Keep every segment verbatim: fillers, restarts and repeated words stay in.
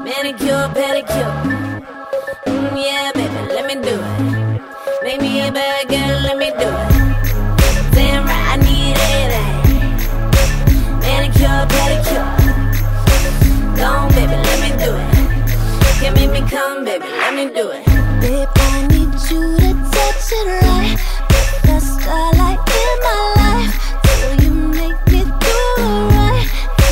Manicure, pedicure. Mm, yeah, baby, let me do it. Make me a bad girl, let me do it. Damn right, I need it. Manicure, pedicure. Go on, baby, let me do it. Can make me come, baby, let me do it. Babe, I need you to touch it right. Put the starlight in my life till you make me do the right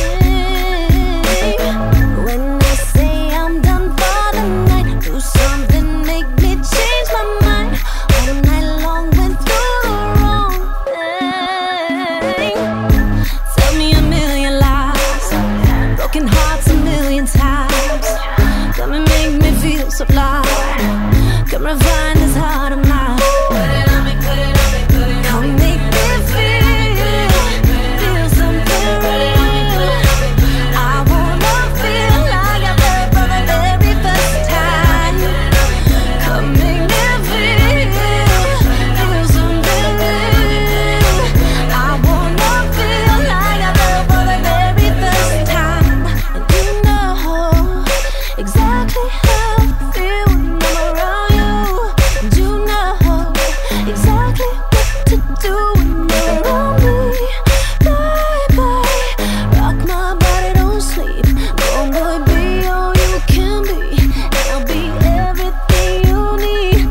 thing. When I say I'm done for the night, do something, make me change my mind. All night long went through the wrong thing. Tell me a million lies, broken hearts a million times. Come and make me feel so blind. Come refine this heart of mine. Put it on me, put it on me, put it on Come me. make me feel, feel something real. I wanna feel like I felt for the very first time. Come make me feel, feel something real. I wanna feel like I felt for the very first time. And you know exactly how I feel when I'm around you. And you know exactly what to do when you're around me. Bye bye, rock my body, don't sleep. Go boy, be all you can be, and I'll be everything you need.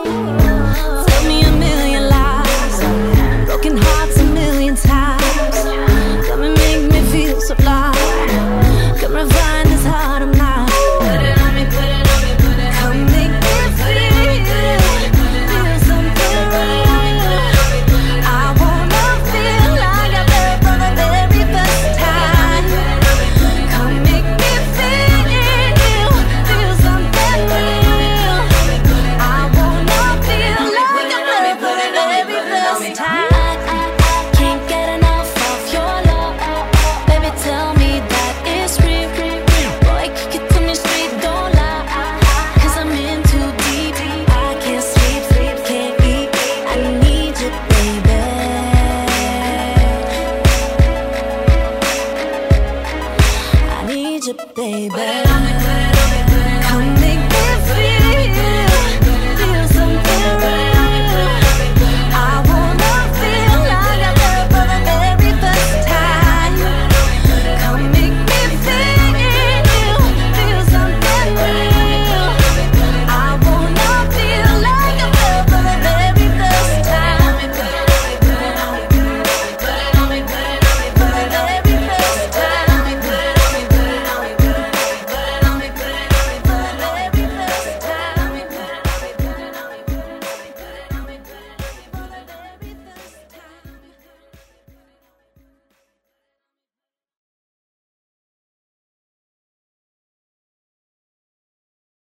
Tell me a million lies, broken hearts a million times. Come and make me feel so blind. Come refine this heart of mine. Put it on me, put it on me, put it on Come me. make me feel, feel something real. I wanna feel like I felt for the very first time. Come make me feel, feel something real. I wanna feel like I felt for the very first time. I, I, I can't get enough of your love. Baby, tell me that it's real. Boy, kick it to me straight, don't lie. Cause I'm in too deep. I can't sleep, sleep, can't eat. I need you, baby. I need you, baby.